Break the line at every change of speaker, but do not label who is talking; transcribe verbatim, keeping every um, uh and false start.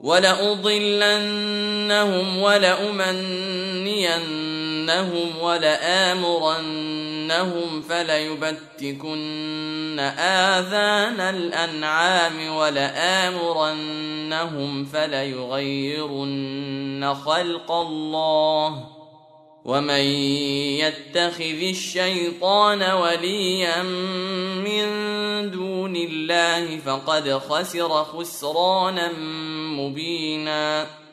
ولأضلنهم ولأمنينهم ولآمرنهم فليبتكن آذان الأنعام ولآمرنهم فليغيرن خلق الله ومن يتخذ الشيطان وليا من دون الله فقد خسر خسرانا مبينا.